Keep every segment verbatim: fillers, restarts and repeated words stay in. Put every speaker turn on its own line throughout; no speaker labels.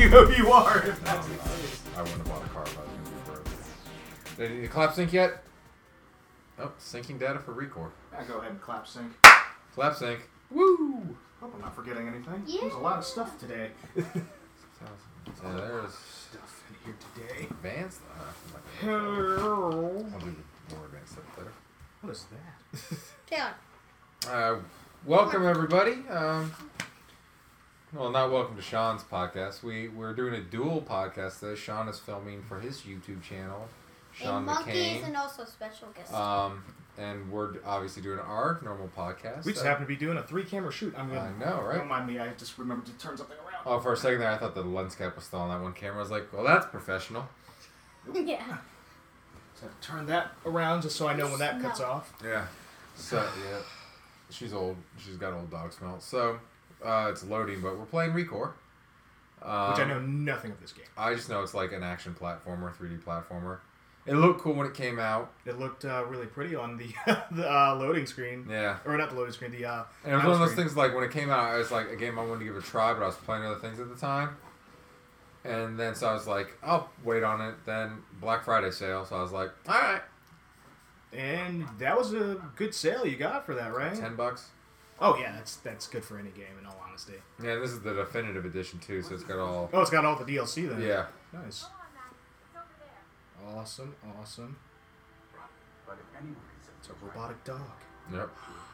you who you are. If that's the case.
I wouldn't have bought a car if I was going to be broke. Did you clap sync yet? Oh, syncing data for Recore.
Yeah, go ahead and clap sync.
Clap sync. Woo!
Hope I'm not forgetting anything.
Yeah.
There's a lot of stuff today.
Yeah, there's
Stuff in here today.
advanced. Uh,
Hello.
I'll do more advanced stuff later.
What is that?
Taylor.
Uh, welcome everybody. Um, well, not welcome to Sean's podcast. We we're doing a dual podcast today. Sean is filming for his YouTube channel, Sean
And monkeys
McCain.
and also special guests.
Um, and we're obviously doing our normal podcast.
We just
Uh,
happen to be doing a three-camera shoot. I'm gonna,
I know, right?
Don't mind me. I just remembered to turn something around.
Oh, for a second there, I thought the lens cap was still on that one camera. I was like, well, that's professional.
yeah.
So I have to turn that around just so I know when that cuts
Smell.
off.
Yeah. So yeah, she's old. She's got old dog smell. So uh, it's loading, but we're playing Recore. Um,
Which I know nothing of this game.
I just know it's like an action platformer, three D platformer. It looked cool when it came out.
It looked uh, really pretty on the the uh, loading screen.
Yeah.
Or not the loading screen, the uh,
And it was
title
one of those
screen.
things like when it came out, I was like a game I wanted to give a try, but I was playing other things at the time. And then so I was like, I'll wait on it. Then Black Friday sale, so I was like, all right,
And that was a good sale you got for that, right?
ten bucks.
Oh yeah, that's that's good for any game in all honesty.
Yeah, this is the definitive edition too, so it's got all.
Oh, it's got all the D L C then.
Yeah.
Nice. Awesome, awesome. It's a robotic dog.
Yep.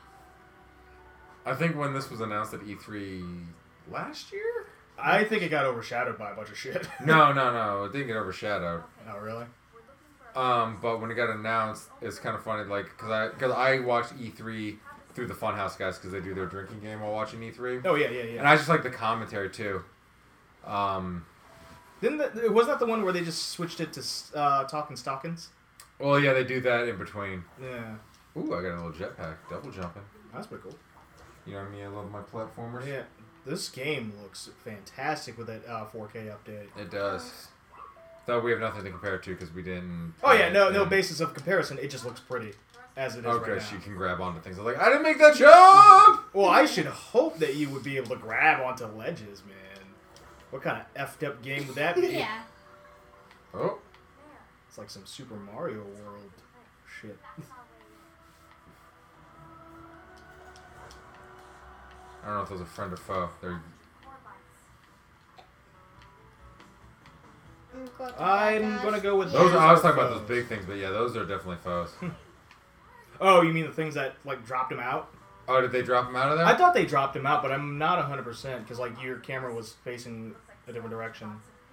I think when this was announced at E three last year.
I think it got overshadowed by a bunch of shit.
No, no, no. It didn't get overshadowed.
Oh, really?
Um, but when it got announced, it's kind of funny, like, cause I, cause I watched E three through the Funhouse guys, cause they do their drinking game while watching E three,
Oh, yeah, yeah, yeah.
and I just like the commentary too. Um,
Didn't that, was that the one where they just switched it to uh, Talking Stockings?
well, yeah, they do that in between.
Yeah.
Ooh, I got a little jetpack, double jumping.
That's pretty cool.
You know what I mean? I love my platformers.
Yeah. This game looks fantastic with that uh, four K update.
It does. Though we have nothing to compare it to because we didn't.
Oh, yeah, no no
and-
basis of comparison. It just looks pretty as it is
Okay,
right now.
she can grab onto things. I'm like, I didn't make that jump!
Well, I should hope that you would be able to grab onto ledges, man. What kind of effed up game would that be?
yeah.
Oh.
It's like some Super Mario World shit.
I don't know if it was a friend or foe. They're
I'm, going to
I'm
that,
gonna
guys.
go with
those.
Yeah.
Are, I was talking
Foes.
about those big things, but yeah, those are definitely foes.
Oh, you mean the things that like dropped him out?
Oh, did they drop them out of there?
I thought they dropped him out, but I'm not one hundred percent because like your camera was facing a different direction.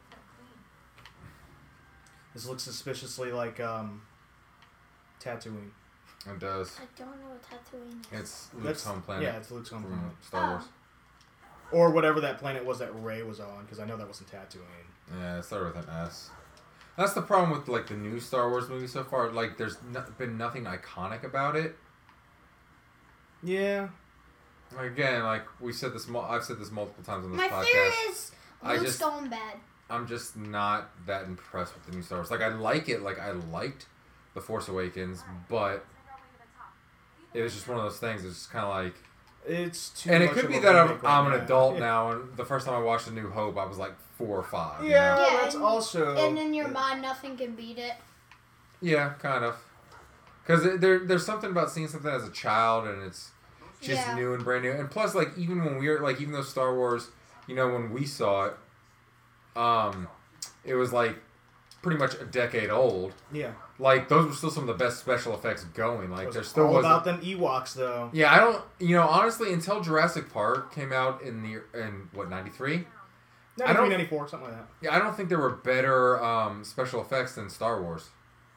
This looks suspiciously like um, Tatooine.
It does.
I don't know what Tatooine is.
It's Luke's
That's-
home planet.
Yeah, it's Luke's home
from
planet.
Star
Oh.
Wars.
Or whatever that planet was that Rey was on, because I know that wasn't Tatooine.
Yeah, it started with an S. That's the problem with like the new Star Wars movies so far. Like, there's no, been nothing iconic about it.
Yeah.
Like, again, like we said this, mul- I've said this multiple times on this
My
podcast.
fear is
I
Luke's
just-
going bad.
I'm just not that impressed with the new Star Wars. Like, I like it. Like, I liked The Force Awakens, but it was just one of those things. It's just kind of like,
It's too
and it
much
could
of
be
a
that I'm,
remake right
I'm an
now.
adult
Yeah.
now, and the first time I watched A New Hope, I was like four or five. you
Yeah,
know?
Yeah,
that's
and-
also.
And in your mind, nothing can beat it.
Yeah, kind of. Because there, there's something about seeing something as a child, and it's just
Yeah.
new and brand new. And plus, like, even when we were, like, even though Star Wars, you know, when we saw it, um, it was, like, pretty much a decade old.
Yeah.
Like, those were still some of the best special effects going. Like,
It
there
was
still
all
wasn't...
about them Ewoks, though.
Yeah, I don't... You know, honestly, until Jurassic Park came out in, the in what, ninety-three? I don't-
ninety-three, ninety-four, something like that.
Yeah, I don't think there were better um, special effects than Star Wars.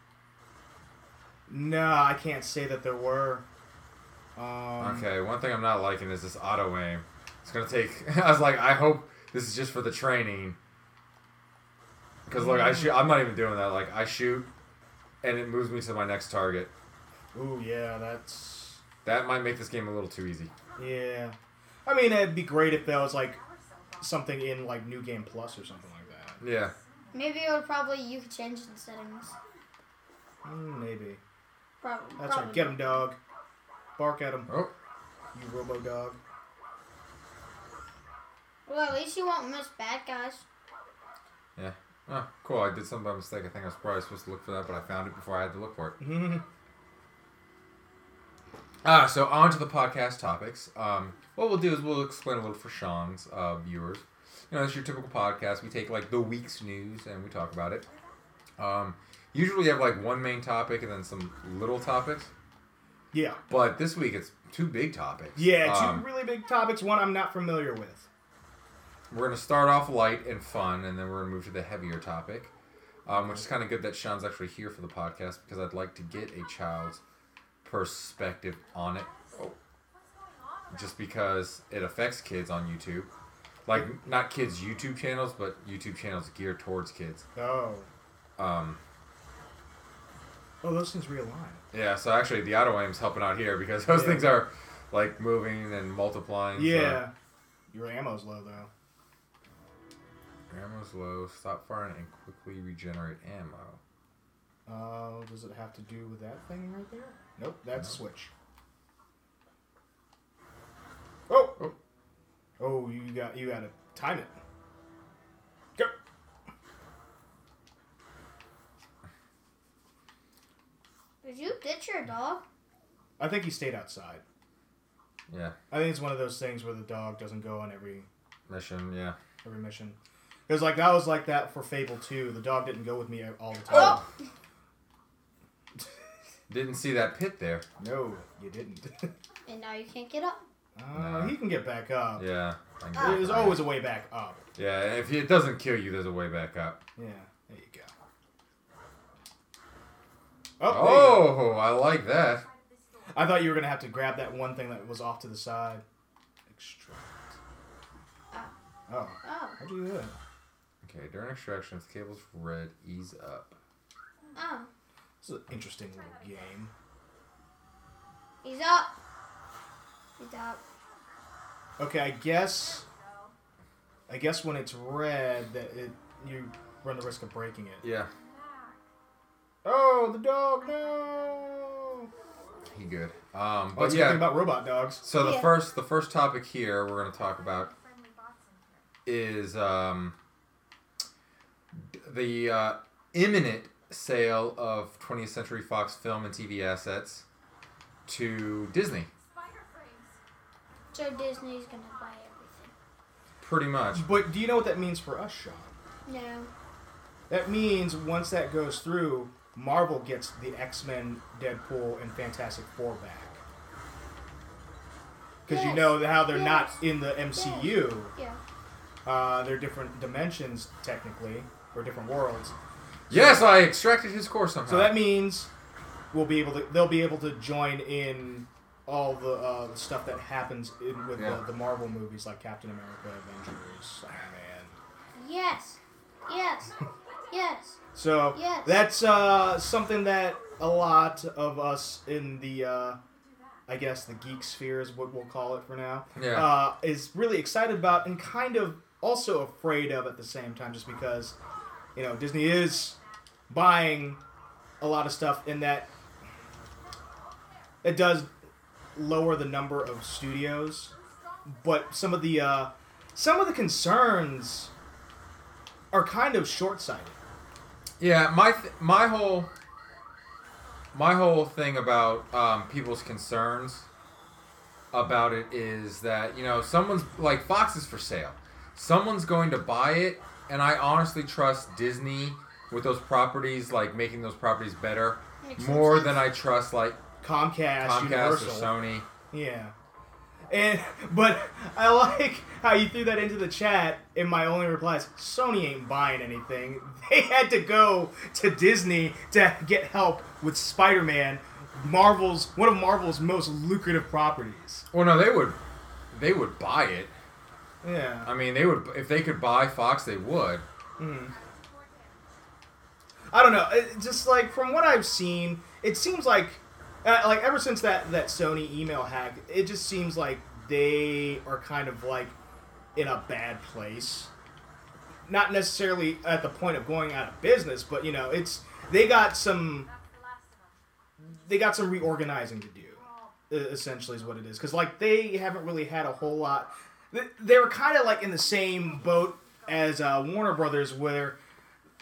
No, I can't say that there were. Um,
Okay, one thing I'm not liking is this auto aim. It's gonna take. I was like, I hope this is just for the training. Because look, I shoot. I'm not even doing that. Like, I shoot, and it moves me to my next target.
Ooh, yeah, that's.
That might make this game a little too easy.
Yeah. I mean, it'd be great if that was like something in like New Game Plus or something like that.
Yeah.
Maybe it would probably, you could change the settings.
Mm, maybe.
Probably.
That's
probably.
right. Get him, dog. Bark at him,
Oh.
you robo dog.
Well, at least you won't miss bad guys.
Yeah. Oh, cool. I did something by mistake. I think I was probably supposed to look for that, but I found it before I had to look for it.
Mm-hmm.
Ah, so on to the podcast topics. Um, what we'll do is we'll explain a little for Sean's uh, viewers. You know, it's your typical podcast. We take like the week's news and we talk about it. Um, usually we have like one main topic and then some little topics.
Yeah.
But this week it's two big topics.
Yeah, two
Um,
really big topics. One I'm not familiar with.
We're going to start off light and fun, and then we're going to move to the heavier topic, um, which is kind of good that Sean's actually here for the podcast because I'd like to get a child's perspective on it. Oh. Just because it affects kids on YouTube. Like, not kids' YouTube channels, but YouTube channels geared towards kids.
Oh.
Um,
Oh, those things realign.
yeah, so actually the auto aim's helping out here because those
Yeah.
things are, like, moving and multiplying. so-
Yeah. Your ammo's low, though.
Ammo's low. Stop firing and quickly regenerate ammo.
Uh, does it have to do with that thing right there? Nope, that's
No.
switch. Oh!
Oh.
Oh, you got you got to time it. Go.
Did you ditch your dog?
I think he stayed outside.
Yeah.
I think it's one of those things where the dog doesn't go on every
Mission, yeah.
every mission. Because like that was like that for Fable two. The dog didn't go with me all the time.
Oh!
Didn't see that pit there.
No, you didn't.
And now you can't get up.
uh,
Nah.
He can get back up.
Yeah. I can
Ah.
get
There's
it.
always a way back up.
Yeah, if it doesn't kill you, there's a way back up.
Yeah, there you go. Oh, there you go.
Oh, I like that.
I thought you were gonna have to grab that one thing that was off to the side. Extract.
Ah.
Oh,
Oh.
how'd you do that?
Okay, during extraction, if the cable's red, ease up.
Oh.
This is an interesting little game.
He's up. He's up.
Okay, I guess. I guess when it's red, that it you run the risk of breaking it.
Yeah,
Oh, the dog! No.
he good. Um,
Oh,
but
it's a good thing
yeah.
about robot dogs.
So the
Yeah.
first, the first topic here we're going to talk about is um, the uh, imminent sale of twentieth Century Fox film and T V assets to Disney.
So Disney's gonna buy everything.
Pretty much.
But do you know what that means for us, Sean?
No.
That means once that goes through, Marvel gets the X-Men, Deadpool, and Fantastic Four back. Because you
Yes.
know how they're not
Yes.
in the M C U.
Yeah.
Uh, they're different dimensions, technically, or different worlds.
Yes, I extracted his core somehow.
So that means we'll be able to. They'll be able to join in all the, uh, the stuff that happens in, with
Yeah.
the, the Marvel movies, like Captain America, Avengers, Iron Man.
Yes. Yes. Yes.
So
Yes.
that's uh, something that a lot of us in the, uh, I guess the geek sphere is what we'll call it for now,
Yeah.
uh, is really excited about and kind of also afraid of at the same time, just because, you know, Disney is buying a lot of stuff in that it does lower the number of studios, but some of the uh, some of the concerns are kind of short-sighted.
Yeah, my th- my whole my whole thing about um, people's concerns about it is that, you know, someone's like Fox is for sale. Someone's going to buy it, and I honestly trust Disney with those properties, like making those properties better,
Makes
more
sense.
than I trust like
Comcast,
Comcast
Universal.
or Sony.
Yeah. And but I like how you threw that into the chat, and my only reply is Sony ain't buying anything. They had to go to Disney to get help with Spider-Man, Marvel's one of Marvel's most lucrative properties.
Well, no, they would they would buy it.
Yeah.
I mean, they would if they could buy Fox, they would.
Mm. I don't know. It, just like from what I've seen, it seems like uh, like ever since that that Sony email hack, it just seems like they are kind of like in a bad place. Not necessarily at the point of going out of business, but you know, it's they got some they got some reorganizing to do. uh, Essentially, is what it is. Because like they haven't really had a whole lot. they- They were kind of like in the same boat as uh, Warner Brothers, where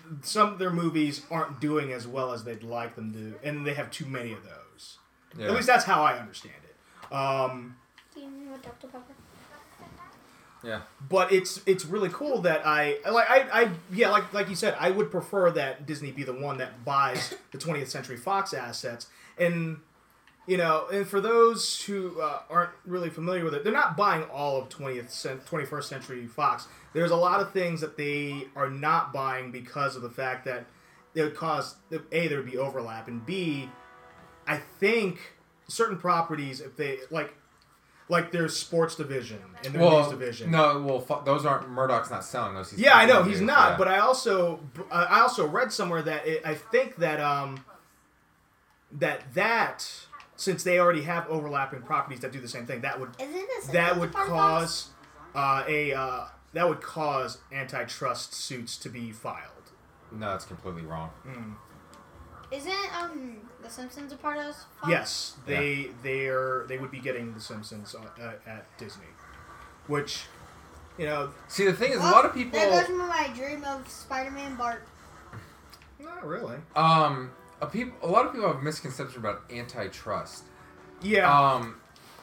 some of their movies aren't doing as well as they'd like them to, and they have too many of those.
Yeah.
At least that's how I understand it. Um,
Do you know what Doctor Pepper?
Yeah.
But it's it's really cool that I like I, I yeah like like you said, I would prefer that Disney be the one that buys the twentieth Century Fox assets. And you know, and for those who uh, aren't really familiar with it, they're not buying all of twentieth twenty-first Century Fox. There's a lot of things that they are not buying because of the fact that it would cause A, there would be overlap, and B, I think certain properties, if they like like their sports division and their
Well,
news division.
no, well, fu- those aren't Murdoch's not selling those. He's
Yeah, I know
selling
he's
those,
not,
yeah.
but I also I also read somewhere that it, I think that um that that since they already have overlapping properties that do the same thing, that would
Isn't this
that would cause uh, a uh, that would cause antitrust suits to be filed.
No, that's completely wrong.
Mm.
Isn't um The Simpsons a part of this? Fox?
Yes, they they are they would be getting The Simpsons uh, at, at Disney, which you know
See, the thing is, a
Well,
lot of people.
There goes my dream of Spider-Man Bart.
not really.
Um, a people, a lot of people have a misconception about antitrust.
Yeah,
Um,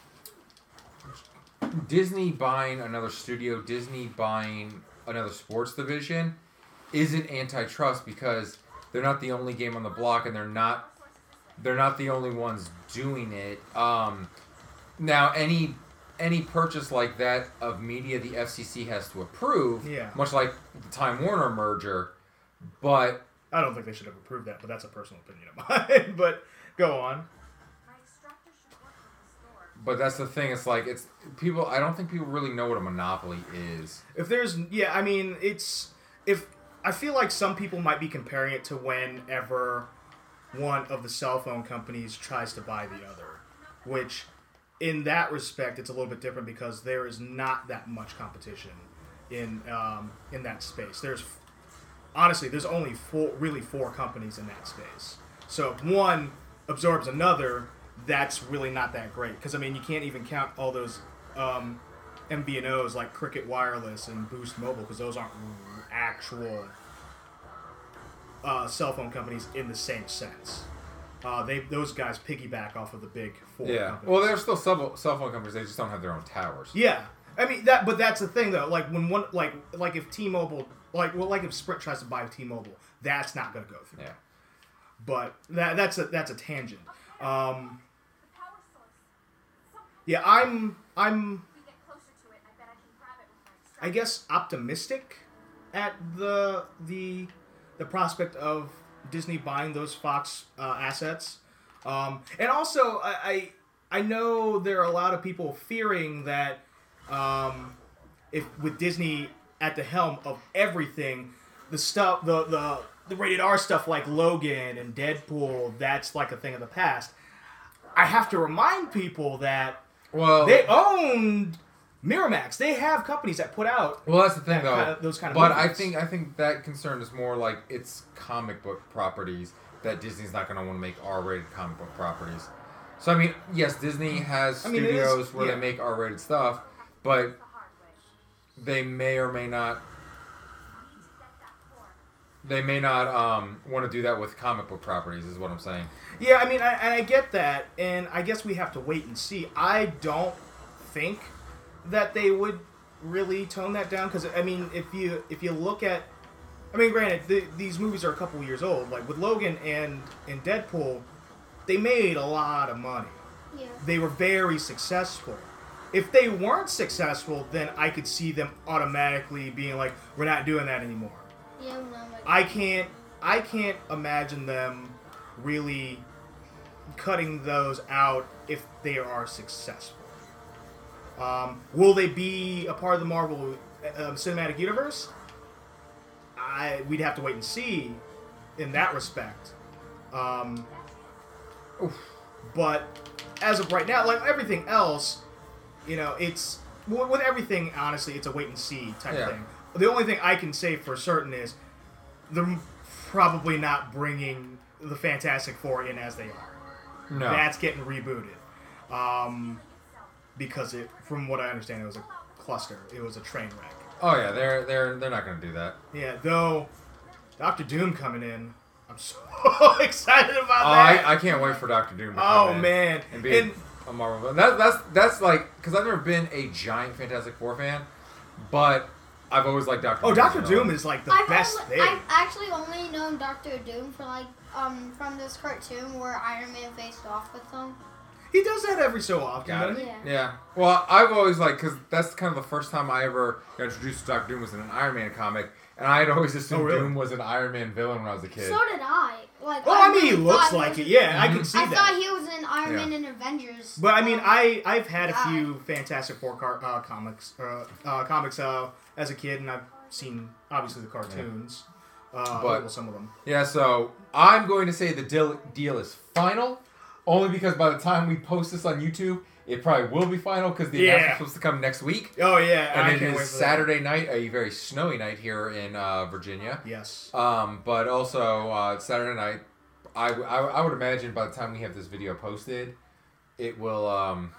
Disney buying another studio, Disney buying another sports division, isn't antitrust because they're not the only game on the block, and they're not they're not the only ones doing it. Um, now, any any purchase like that of media, the F C C has to approve.
Yeah.
Much like the Time Warner merger, but.
I don't think they should have approved that, but that's a personal opinion of mine. But go on.
But that's the thing. It's like it's people. I don't think people really know what a monopoly is.
If there's, yeah, I mean, it's if I feel like some people might be comparing it to whenever one of the cell phone companies tries to buy the other, which, in that respect, it's a little bit different because there is not that much competition in um, in that space. There's honestly, there's only four, really four companies in that space. So if one absorbs another, that's really not that great. Because, I mean, you can't even count all those um, M V N Os like Cricket Wireless and Boost Mobile because those aren't actual uh, cell phone companies in the same sense. Uh, they Those guys piggyback off of the big four
Yeah.
companies.
Well, they're still cell, cell phone companies. They just don't have their own towers.
Yeah. I mean, that, but that's the thing, though. Like, when one, like, like if T-Mobile, like, well, like if Sprint tries to buy T-Mobile, that's not going to go through.
Yeah.
But that that's a that's a tangent. Um, yeah, I'm I'm I guess optimistic at the the the prospect of Disney buying those Fox uh, assets, um, and also I, I I know there are a lot of people fearing that um, if with Disney at the helm of everything, the stuff the the the rated R stuff like Logan and Deadpool, that's like a thing of the past. I have to remind people that
Well,
they own Miramax. They have companies that put out
well, that's the thing,
that
though.
kind of- those kind of
but I
movies.
think I think that concern is more like it's comic book properties that Disney's not going to want to make R-rated comic book properties. So I mean, yes, Disney has
I mean, it is-
studios where
yeah.
they make R-rated stuff, but they may or may not. They may not um, want to do that with comic book properties, is what I'm saying.
Yeah, I mean, I, and I get that, and I guess we have to wait and see. I don't think that they would really tone that down because I mean, if you if you look at, I mean, granted, the, these movies are a couple years old. Like with Logan and and Deadpool, they made a lot of money.
Yeah.
They were very successful. If they weren't successful, then I could see them automatically being like, "We're not doing that anymore."
Yeah, no, like,
I can't I can't imagine them really cutting those out if they are successful. Um, will they be a part of the Marvel uh, Cinematic Universe? I we'd have to wait and see in that respect. Um, but as of right now, like everything else, you know, it's with everything. Honestly, it's a wait and see type
Yeah.
thing. The only thing I can say for certain is they're probably not bringing the Fantastic Four in as they are.
No.
That's getting rebooted. Um, because it, from what I understand, it was a cluster. It was a train wreck.
Oh yeah, they're they're they're not going to do that.
Yeah, though Doctor Doom coming in. I'm so excited about
Oh,
that.
I, I can't wait for Doctor Doom to
oh
come in
man.
and be
And
a Marvel villain. That, that's that's like because I've never been a giant Fantastic Four fan, but I've always liked Doctor
oh,
Doom.
Doctor
as well.
Doom is like the
I've
best
only,
thing.
I've actually only known Doctor Doom for like um from this cartoon where Iron Man faced off with him.
He does that every so often,
Got
doesn't
it.
he?
Yeah.
Yeah. Well, I've always like because that's kind of the first time I ever got introduced to Doctor Doom was in an Iron Man comic, and I had always assumed
Oh, really?
Doom was an Iron Man villain when I was a kid.
So did I. Like.
Well, I mean, he
really
looks
thought
like
was
it.
in-
Yeah, I can
Mhm.
see
I
that.
thought he was in Iron
Yeah.
Man and Avengers.
But I mean,
um,
I I've had a
guy.
few Fantastic Four car, uh, comics uh, uh, comics uh, as a kid, and I've seen obviously the cartoons. Uh,
But-
well, some of them.
Yeah, so I'm going to say the deal, deal is final, only because by the time we post this on YouTube, it probably will be final because the
Yeah.
announcement's supposed to come next week.
Oh yeah,
And
I
it
can't wait
is
for that.
Saturday night, a very snowy night here in uh, Virginia.
Yes.
Um, but also uh, Saturday night, I, I, I would imagine by the time we have this video posted, it will um,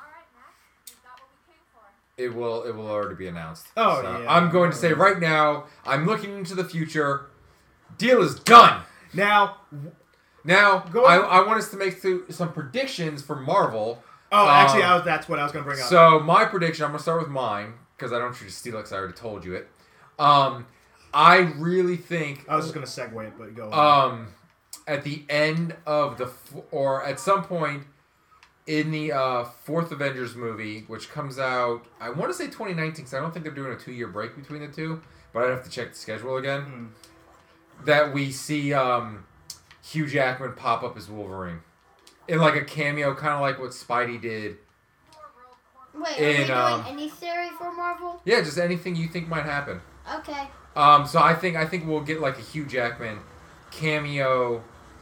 it will it will already be announced.
Oh,
So
yeah.
I'm going to say right now, I'm looking into the future. Deal is done.
Now,
Now,
Go
I,
on.
I want us to make th- some predictions for Marvel.
oh,
Um,
actually, I was, that's what I was going to bring up.
So, my prediction, I'm going to start with mine, because I don't want you to steal it, because I already told you it. Um, I really think,
I was just going to segue it, but go on.
um, at the end of the, f- or at some point in the uh, fourth Avengers movie, which comes out, I want to say twenty nineteen, because I don't think they're doing a two-year break between the two, but I'd have to check the schedule again,
Hmm.
that we see um, Hugh Jackman pop up as Wolverine. In like a cameo, kind of like what Spidey did.
Wait,
in,
are we doing
um,
any theory for Marvel?
Yeah, just anything you think might happen.
Okay.
Um, so I think I think we'll get like a Hugh Jackman cameo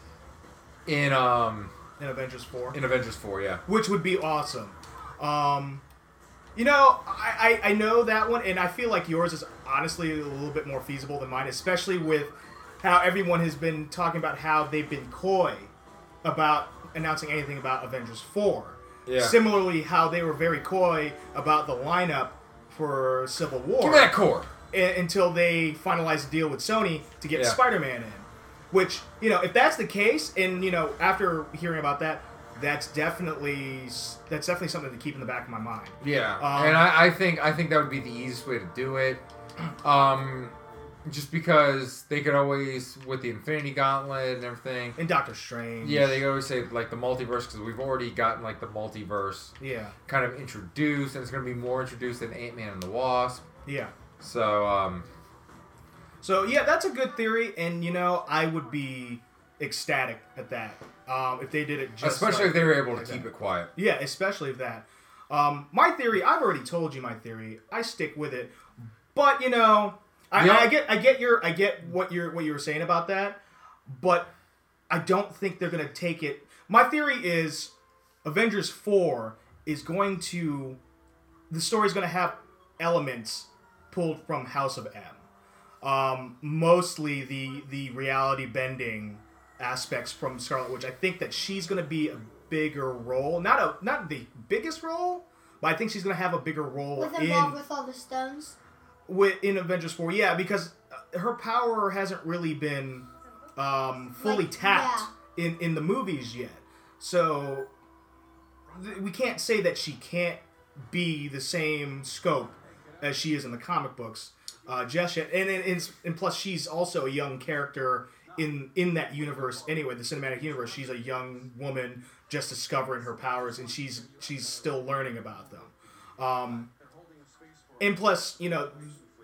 in um
in Avengers four.
in Avengers four, yeah.
Which would be awesome. Um, you know, I, I, I know that one, and I feel like yours is honestly a little bit more feasible than mine, especially with how everyone has been talking about how they've been coy about announcing anything about Avengers four.
Yeah.
Similarly, how they were very coy about the lineup for Civil War.
Give me that core.
a- until they finalized a deal with Sony to get
Yeah.
Spider-Man in. Which, you know, if that's the case, and, you know, after hearing about that, that's definitely that's definitely something to keep in the back of my mind.
Yeah,
Um,
and I, I think I think that would be the easiest way to do it. Um, just because they could always with the Infinity Gauntlet and everything.
And Doctor Strange.
Yeah, they always say like the multiverse because we've already gotten like the multiverse
Yeah.
kind of introduced, and it's going to be more introduced than Ant-Man and the Wasp.
Yeah.
So, um,
So, yeah, that's a good theory, and, you know, I would be ecstatic at that. Um, if they did it just
especially
like-
if they were able to
like
keep
that.
it quiet.
Yeah, especially if that. Um, my theory, I've already told you my theory. I stick with it. But, you know, I,
Yeah.
I get I get your I get what you're what you were saying about that, but I don't think they're gonna take it. My theory is Avengers four is going to the story's gonna have elements pulled from House of M. Um, mostly the the reality bending aspects from Scarlet Witch. I think that she's gonna be a bigger role, not a not the biggest role, but I think she's gonna have a bigger role
With
in
involved with all the stones.
with in Avengers four. Yeah, because uh, her power hasn't really been um, fully
Like,
tapped in in the movies yet. So th- we can't say that she can't be the same scope as she is in the comic books uh, just yet. And, and and and plus she's also a young character in in that universe anyway, the cinematic universe. She's a young woman just discovering her powers, and she's she's still learning about them. Um, and plus, you know,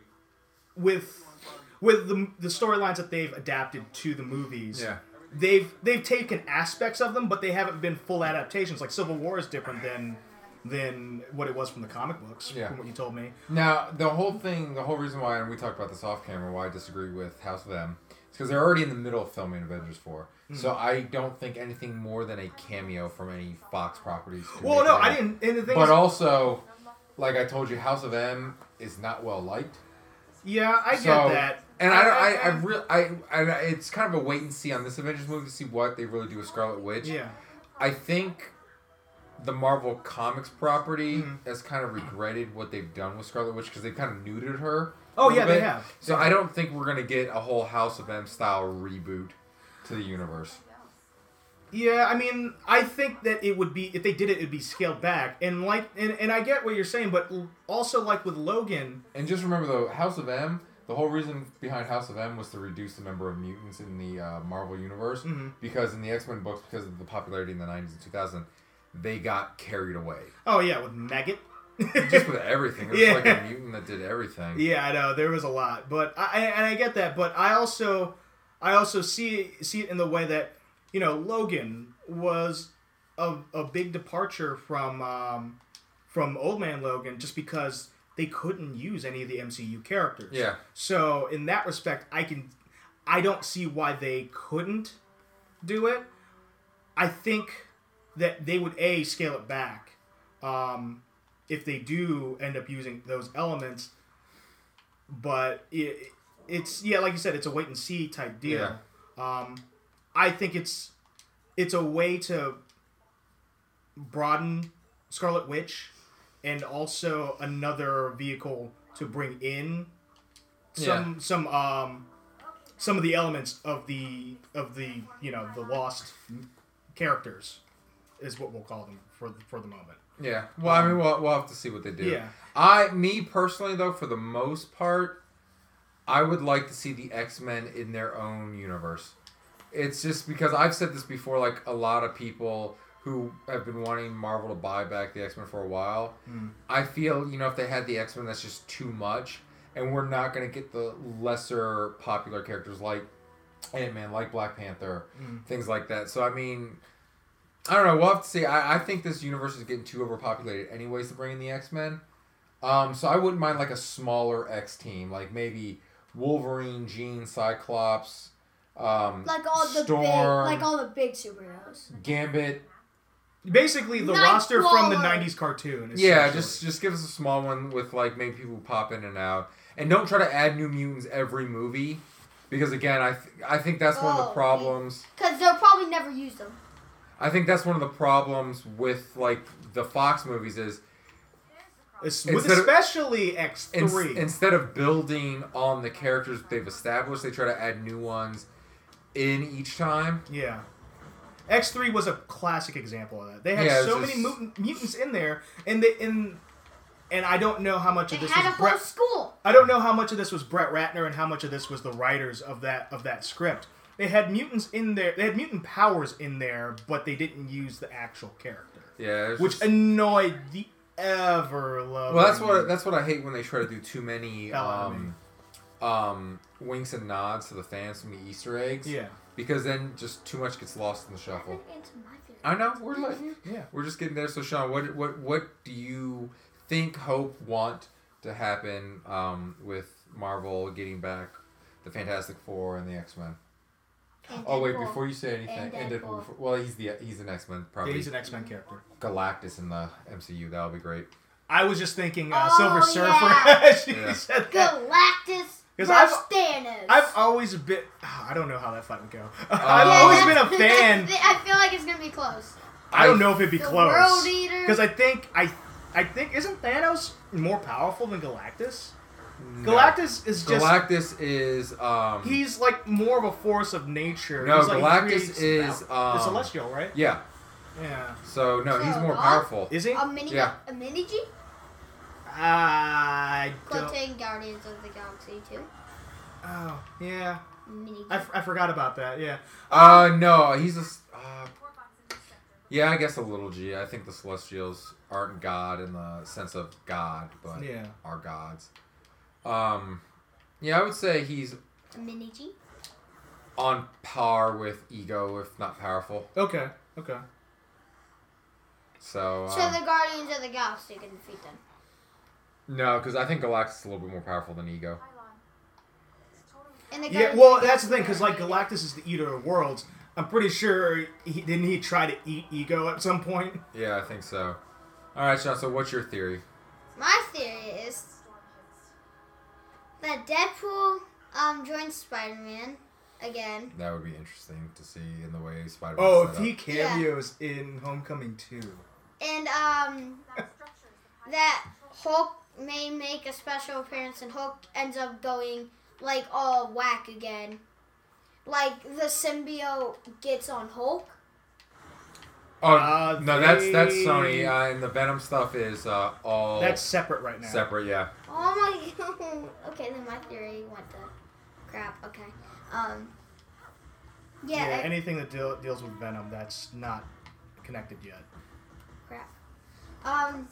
with with the the storylines that they've adapted to the movies,
Yeah.
they've they've taken aspects of them, but they haven't been full adaptations. Like Civil War is different than than what it was from the comic books.
Yeah.
From what you told me.
Now, the whole thing, the whole reason why, and we talked about this off camera, why I disagree with House of M, is because they're already in the middle of filming Avengers four.
Hmm.
So I don't think anything more than a cameo from any Fox properties. could
Well,
make
no,
it
I
out.
didn't. And the thing
But
is,
also, like I told you, House of M is not well liked.
yeah, I
So-
get that.
And I, I, I, really, I, I, it's kind of a wait and see on this Avengers movie to see what they really do with Scarlet Witch.
yeah.
I think the Marvel Comics property
Mhm.
has kind of regretted what they've done with Scarlet Witch because they've kind of neutered her.
Oh
a
yeah,
little
they
bit.
have.
So I don't think we're gonna get a whole House of M style reboot to the universe.
Yeah, I mean, I think that it would be if they did it, it'd be scaled back, and like, and, and I get what you're saying, but also like with Logan.
And just remember though, House of M. The whole reason behind House of M was to reduce the number of mutants in the uh, Marvel universe
Mm-hmm.
because in the X-Men books, because of the popularity in the nineties and two thousand, they got carried away.
Oh yeah, with Maggot.
Just with everything. It was
Yeah.
like a mutant that did everything.
Yeah, I know there was a lot, but I, I and I get that, but I also I also see see it in the way that you know Logan was a, a big departure from um, from Old Man Logan just because they couldn't use any of the M C U characters.
Yeah.
So in that respect, I can I don't see why they couldn't do it. I think that they would a scale it back. Um, if they do end up using those elements, but it, it's yeah, like you said, it's a wait and see type deal. Um, I think it's it's a way to broaden Scarlet Witch, and also another vehicle to bring in some
Yeah.
some um some of the elements of the of the you know the lost characters is what we'll call them for for the moment.
Yeah. Well, I mean, we'll, we'll have to see what they do.
Yeah.
I, me personally, though, for the most part, I would like to see the X-Men in their own universe. It's just because I've said this before, like a lot of people who have been wanting Marvel to buy back the X-Men for a while.
Mm.
I feel, you know, if they had the X-Men, that's just too much. And we're not going to get the lesser popular characters like Ant-Man, like Black Panther,
Mm.
things like that. So, I mean, I don't know. We'll have to see. I, I think this universe is getting too overpopulated anyways to bring in the X-Men. Um, so I wouldn't mind like a smaller X team, like maybe Wolverine, Jean, Cyclops, um,
Like all the
Storm,
big, like all the big superheroes.
Gambit.
Basically, the
Nightcrawler.
roster from the nineties cartoon.
Yeah,
essentially.
just just give us a small one with like maybe people who pop in and out, and don't try to add new mutants every movie, because again, I th- I think that's one of the
Oh,
problems.
Because they'll probably never use them.
I think that's one of the problems with like the Fox movies is
Es- with
instead of-
especially X
in-
three.
instead of building on the characters they've established, they try to add new ones in each time.
Yeah. X three was a classic example of that. They had
Yeah, it
so
was
many
just-
mutant, mutants in there, and they in, and I don't know how much
They
of this
had a
was
whole
Brett.
school.
I don't know how much of this was Brett Ratner and how much of this was the writers of that of that script. They had mutants in there. They had mutant powers in there, but they didn't use the actual character,
Yeah, it's
which
just-
annoyed the ever loving.
well, that's what that's what I hate when they try to do too many
Hell out of
um, um, winks and nods to the fans from the Easter eggs.
Yeah,
Because then just too much gets lost in the shuffle.
Into my favorite.
I know we're letting you.
yeah.
We're just getting there. So Sean, what what what do you think, hope, want to happen um, with Marvel getting back the Fantastic Four and the X Men?
And
Oh wait,
Deadpool.
before you say anything,
And
and
Deadpool.
Deadpool. before- Well, he's the he's an X Men
Yeah,
probably.
he's an X Men character.
Galactus in the M C U. That would be great.
I was just thinking uh,
Oh,
Silver Surfer.
yeah.
she
Yeah.
said that.
Galactus
'Cause
versus
I've-
Thanos.
I've always been. I don't know how that fight would go. I've
Yeah,
always
that's-
been a fan.
that's- I feel like it's gonna be close.
I don't know if it'd be
The
close.
World Eater.
Because I think I, I think isn't Thanos more powerful than Galactus?
No.
Galactus is just
Galactus is um.
he's like more of a force of nature.
No,
He's like, he
Galactus
creates
is,
the
um,
celestial, right?
yeah.
Yeah.
So no, he's
So,
more
what?
powerful.
Is he?
A mini,
Yeah.
a mini G.
I don't.
Quoting Guardians of the Galaxy two.
Oh, yeah.
Mini G.
I, f- I forgot about that. Yeah.
Uh, no, he's a. s- Uh, yeah, I guess a little G. I think the Celestials aren't God in the sense of God, but
Yeah.
are gods. Um, yeah, I would say he's
a mini G.
on par with Ego, if not powerful.
Okay. Okay.
So,
So
um,
the Guardians of the Galaxy can defeat them.
no, because I think Galactus is a little bit more powerful than Ego.
And the
Yeah.
Guardians
Well,
of the
that's the thing,
Galaxy
because like
are
Galactus is the eater of worlds. I'm pretty sure he didn't he try to eat Ego at some point.
Yeah, I think so. All right, Sean. So, what's your theory?
My theory is that Deadpool um joins Spider-Man again.
That would be interesting to see in the way Spider-Man.
Oh,
set
if he
up.
cameos in Homecoming two.
and um, that Hulk may make a special appearance, and Hulk ends up going like all whack again. Like the symbiote gets on Hulk.
Oh
Uh,
no, that's that's
they-
Sony, uh, and the Venom stuff is uh, all
That's separate right now.
separate. Yeah.
Oh my god. Okay, then my theory went to crap. Okay. Um.
Yeah,
Yeah. I-
anything that deal, deals with Venom, that's not connected yet.
crap. Um.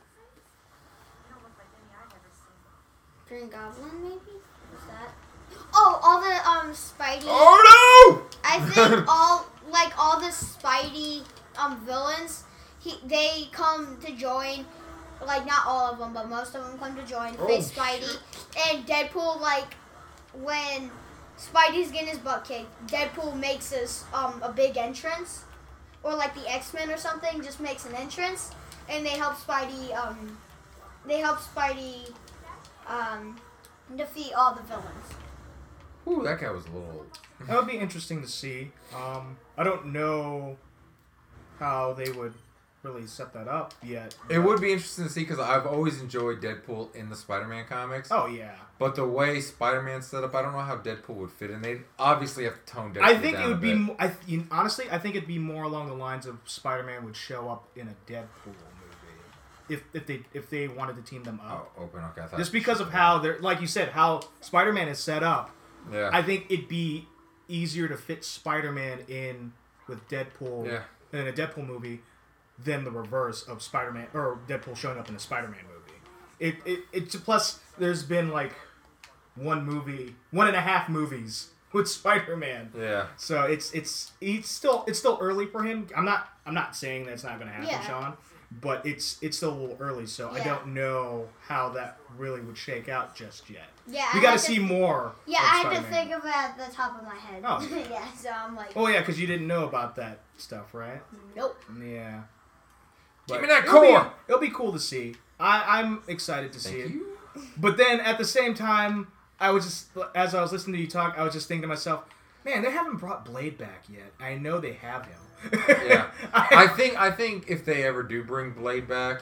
Green Goblin, maybe? What's that? Oh, all the um Spidey.
Oh
I think all like all the Spidey um villains, he they come to join. Like not all of them, but most of them come to join.
Oh,
Face Spidey and Deadpool. Like when Spidey's getting his butt kicked, Deadpool makes this um a big entrance, or like the X-Men or something just makes an entrance, and they help Spidey um they help Spidey um defeat all the villains.
no! Ooh, that guy was a little.
That would be interesting to see. Um, I don't know how they would really set that up yet.
It would be interesting to see because I've always enjoyed Deadpool in the Spider-Man comics.
Oh yeah.
But the way Spider-Man's set up, I don't know how Deadpool would fit in. They obviously have to tone Deadpool
I think
down
it would
a
be.
bit.
mo- I th- honestly, I think it'd be more along the lines of Spider-Man would show up in a Deadpool movie, if if they if they wanted to team them
Oh,
up.
open. Okay, I thought.
Just because of how they're, like you said, how Spider-Man is set up.
Yeah.
I think it'd be easier to fit Spider-Man in with Deadpool
Yeah.
in a Deadpool movie than the reverse of Spider-Man or Deadpool showing up in a Spider-Man movie. It it it's plus there's been like one movie, one and a half movies with Spider-Man.
yeah.
So it's it's it's still it's still early for him. I'm not I'm not saying that it's not going to happen,
Yeah.
Sean, but it's it's still a little early. So I
Yeah.
don't know how that really would shake out just yet.
Yeah,
We
I
got
had
to see more.
Yeah,
of
I had to
Spider-Man.
think of it at the top of my head.
Oh.
Yeah, so I'm like,
Oh yeah, because you didn't know about that stuff, right?
nope.
Yeah.
Give
But
me that
it'll be-
core.
It'll be cool to see. I, I'm excited to see
Thank
it.
you.
But then at the same time, I was just as I was listening to you talk, I was just thinking to myself, man, they haven't brought Blade back yet. I know they have him.
Yeah.
I,
I think I think if they ever do bring Blade back,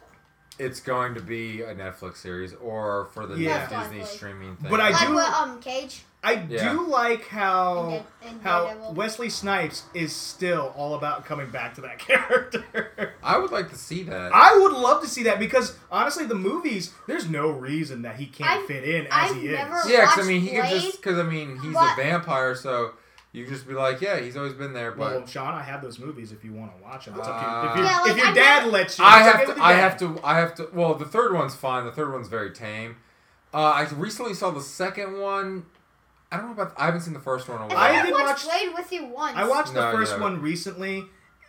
it's going to be a Netflix series or for the
Yeah.
Disney
Likely.
streaming thing.
But I
Like
do-
with um Cage
I
Yeah.
do like how
and, Dead, and
how
Daredevil.
Wesley Snipes is still all about coming back to that character.
I would like to see that.
I would love to see that because honestly, the movies, there's no reason that he can't
I've-
fit in as
I've
he is.
never-
yeah, because I
watched
mean he could
Blade,
just because I mean he's
but-
a vampire, so you could just be like, yeah, he's always been there. But
Well, Sean, I have those movies if you want to watch them. It's up to
Uh,
you. If, your-
Yeah, like,
if your
I
dad
never-
lets you,
I
it's
have
okay
to.
with your
I
dad.
have to. I have to. Well, the third one's fine. The third one's very tame. Uh, I recently saw the second one. I don't know about. I haven't seen the first one in a
I,
while.
I
think I
did
watched
watch-
Blade with you once.
I watched the
No, you
first
haven't.
one recently.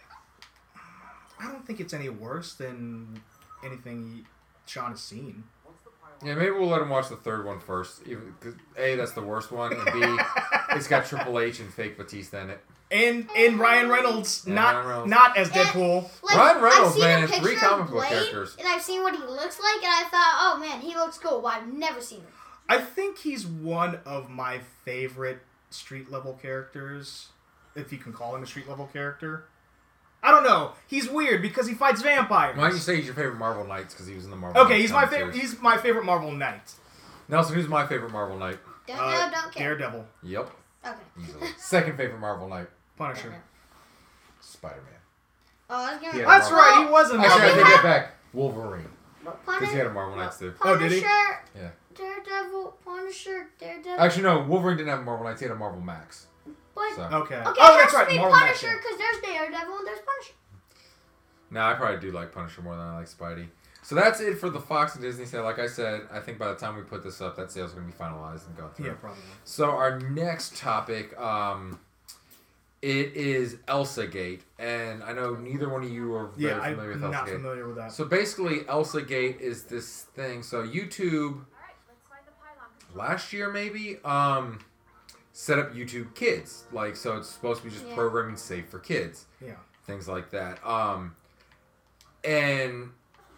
I don't think it's any worse than anything Sean has seen.
Yeah, maybe we'll let him watch the third one first. Even, 'cause A, that's the worst one, and B, it's got Triple H and fake Batista in it.
And and Ryan Reynolds,
Yeah,
not
Ryan Reynolds.
not as
And-
Deadpool.
Like,
Ryan Reynolds,
I've seen
man,
a
it's
picture
three comic
of
book
Blade,
characters.
and I've seen what he looks like, and I thought, oh man, he looks cool. But I've never seen him.
I think he's one of my favorite street level characters, if you can call him a street level character. I don't know. He's weird because he fights vampires.
Why don't you say he's your favorite Marvel Knights because he was in the Marvel
Okay,
Knights
he's my
comic
favorite.
series.
He's my favorite Marvel Knight.
Nelson, who's my favorite Marvel Knight?
Don't
Uh,
know, don't care.
Daredevil,
Yep,
Okay.
easily. Second favorite Marvel Knight,
Punisher.
Don't know.
Spider-Man.
Oh, I was gonna.
Yeah.
That's
Marvel.
right. He was in
Actually, I
that.
take that back. Wolverine, because
Punisher,
he had a Marvel Knights too.
Oh, did he?
Punisher,
Yeah.
Daredevil, Punisher, Daredevil.
Actually, no. Wolverine didn't have a Marvel Knights. He had a Marvel Max.
but
So.
Okay.
okay,
oh,
it
that's
has to
right.
be
Marvel
Punisher
Max.
because there's Daredevil and there's Punisher.
No, I probably do like Punisher more than I like Spidey. So that's it for the Fox and Disney sale. Like I said, I think by the time we put this up, that sale's going to be finalized and go through.
Yeah, probably.
So our next topic, um, it is Elsa Gate, and I know neither one of you are very
Yeah, I'm
familiar with
not
Elsa Gate.
familiar with that.
So basically, Elsa Gate is this thing. So YouTube last year maybe um, set up YouTube Kids, like so it's supposed to be just
Yeah.
programming safe for kids,
Yeah.
things like that. Um, and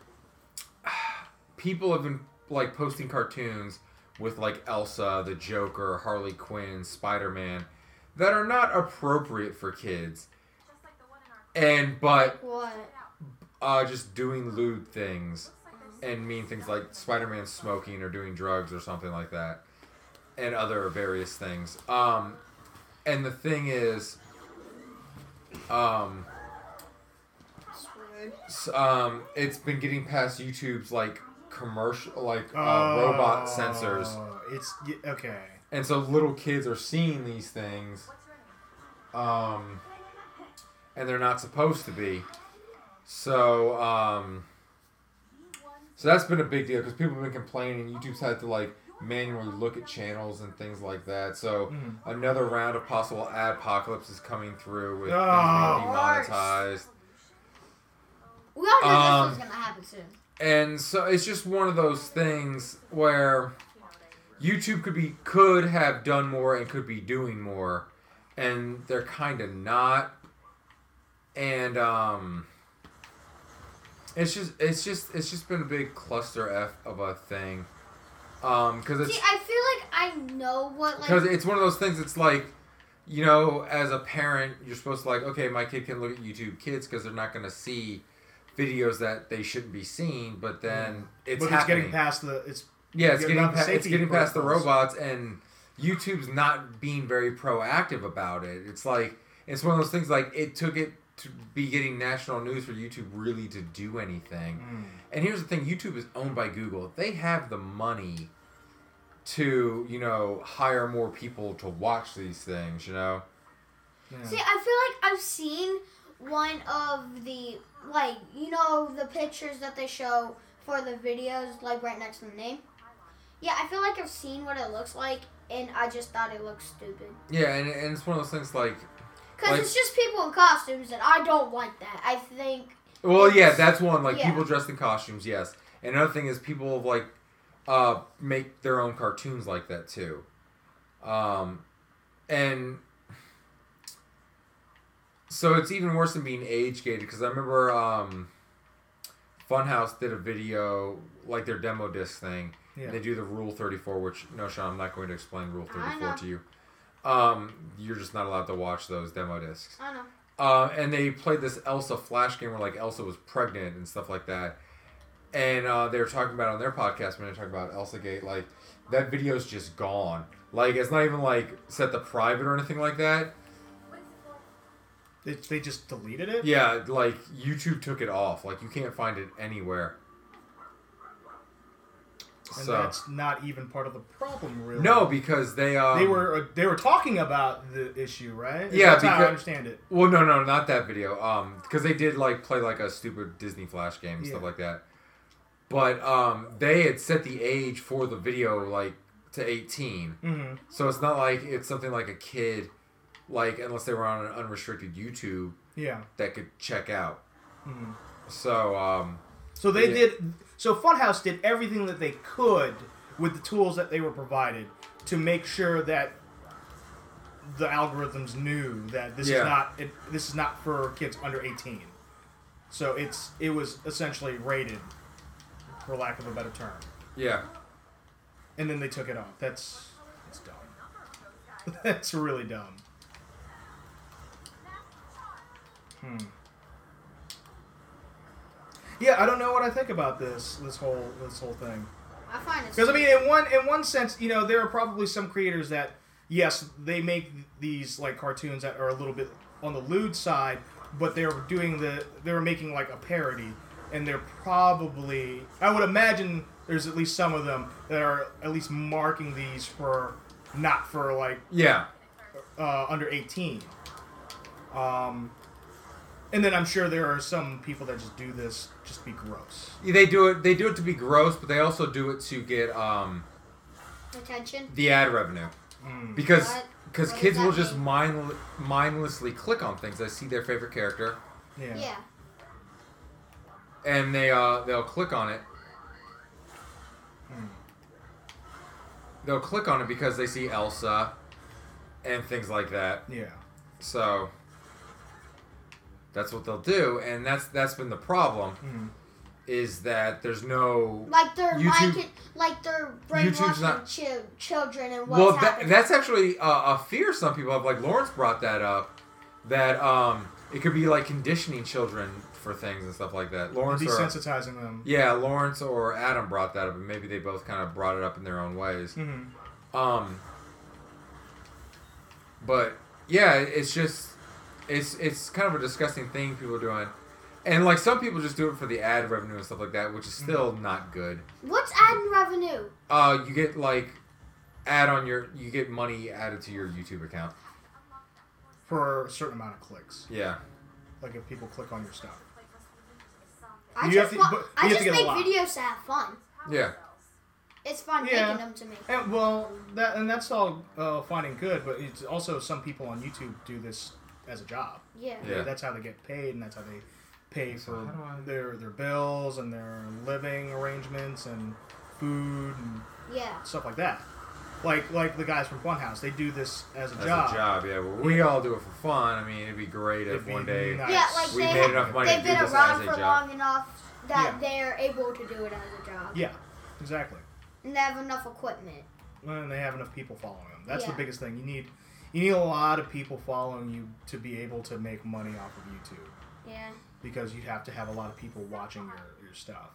people have been like posting cartoons with like Elsa, the Joker, Harley Quinn, Spider-Man that are not appropriate for kids. And but
What?
uh, just doing lewd things and mean things like Spider-Man smoking or doing drugs or something like that, and other various things. Um, and the thing is, um, s- um, it's been getting past YouTube's like commercial, like uh,
Oh,
robot censors,
It's y- okay.
and so little kids are seeing these things, um, and they're not supposed to be. So, um, so that's been a big deal because people have been complaining. YouTube's had to like manually look at channels and things like that. So
Mhm.
another round of possible adpocalypse is coming through with
Oh.
things being demonetized.
We all knew
Um,
this was gonna happen soon.
And so it's just one of those things where YouTube could be could have done more and could be doing more, and they're kind of not. And um, it's just it's just it's just been a big cluster f of a thing. Um, because it's
See, I feel like I know what like.
because it's one of those things. It's like, you know, as a parent, you're supposed to like, okay, my kid can look at YouTube Kids because they're not going to see videos that they shouldn't be seeing. But then it's
but it's
happening.
getting past the. It's
Yeah, it's
Yeah,
getting
not the
pa- it's
safety
getting past the
protocols.
robots, and YouTube's not being very proactive about it. It's like it's one of those things like it took it to be getting national news for YouTube really to do anything.
Mm.
And here's the thing: YouTube is owned by Google. They have the money to, you know, hire more people to watch these things. You know.
Yeah.
See, I feel like I've seen one of the like you know the pictures that they show for the videos like right next to the name. Yeah, I feel like I've seen what it looks like, and I just thought it looked stupid.
Yeah, and, and it's one of those things like.
Because
Like-
it's just people in costumes, and I don't like that. I think.
Well, yeah,
It's-
that's one. Like
yeah.
people dressed in costumes, yes. And another thing is people like uh, make their own cartoons like that too. Um, and so it's even worse than being age gated because I remember um, Funhouse did a video like their demo disc thing.
Yeah.
They do the Rule thirty-four, which no, Sean, I'm not going to explain Rule
I
thirty-four
know.
to you. Um, you're just not allowed to watch those demo discs.
I know.
Um, and they played this Elsa flash game where like Elsa was pregnant and stuff like that. And uh, they were talking about it on their podcast when they talking about Elsa Gate, like that video's just gone. Like it's not even like set to private or anything like that.
They, they just deleted it.
Yeah, like YouTube took it off. Like you can't find it anywhere.
And
So
that's not even part of the problem, really.
no, because they um,
they were uh, they were talking about the issue, right?
Yeah,
that's how I
because-
understand it.
Well, no, no, not that video. Um, because they did like play like a stupid Disney Flash game and stuff
Yeah.
like that. But um, they had set the age for the video like to eighteen,
Mm-hmm.
so it's not like it's something like a kid, like unless they were on an unrestricted YouTube
Yeah.
that could check out.
Mm-hmm.
So um,
So they
Yeah.
did. So Funhouse did everything that they could with the tools that they were provided to make sure that the algorithms knew that this
Yeah.
is not it, this is not for kids under eighteen. So it's it was essentially rated, for lack of a better term,
yeah,
and then they took it off. That's that's dumb. That's really dumb. Hmm. Yeah, I don't know what I think about this this whole this whole thing.
I find it.
Because I mean, in one in one sense, you know, there are probably some creators that, yes, they make these like cartoons that are a little bit on the lewd side, but they're doing the they're making like a parody, and they're probably I would imagine there's at least some of them that are at least marking these for not for like
yeah,
uh, under eighteen. Um, and then I'm sure there are some people that just do this just to be gross.
they do it. They do it to be gross, but they also do it to get um,
attention.
the ad revenue.
Mm.
Because
What?
because
What
kids
does
will
that
just
mean?
mind, mindlessly click on things. They see their favorite character,
Yeah.
Yeah.
and they uh they'll click on it.
Hmm.
They'll click on it because they see Elsa and things like that.
Yeah.
So that's what they'll do, and that's that's been the problem.
Mm.
Is that there's no
Like they're
YouTube-
like, like they're
YouTube's
brainwashing
not-
chi- children and what's
well that,
happening.
that's actually a, a fear some people have. Like Lawrence brought that up, that um it could be like conditioning children for things and stuff like that. Lawrence or
Desensitizing them.
yeah, Lawrence or Adam brought that up, and maybe they both kind of brought it up in their own ways.
Mm-hmm.
Um, but yeah, it's just it's it's kind of a disgusting thing people are doing, and like some people just do it for the ad revenue and stuff like that, which is still
Mm-hmm.
not good.
What's ad revenue?
Uh, you get like add on your you get money added to your YouTube account.
For a certain amount of clicks.
Yeah.
Like if people click on your stuff.
I
You
just,
have to-
wa-
but
I
you have
just
to get a
make
lot.
videos to have fun.
Yeah.
It's fun
Yeah.
making them to me.
And well, that and that's all uh, fine and good, but it's also some people on YouTube do this as a job.
Yeah.
Yeah.
That's how they get paid, and that's how they pay
So
for
how do I-
their their bills and their living arrangements and food and
Yeah.
stuff like that. Like like the guys from Funhouse, they do this as a
As
job.
a job, yeah. But we all do it for fun. I mean, it'd be great if
It'd be
one day
nice.
Yeah, like
we
they
made
have,
enough money
they've
to do
been
this
around
as
for
a job.
long enough that
Yeah.
they're able to do it as a job.
Yeah, exactly.
And they have enough equipment.
And they have enough people following them. That's
Yeah.
the biggest thing. You need you need a lot of people following you to be able to make money off of YouTube.
Yeah.
Because you have to have a lot of people watching your, your stuff.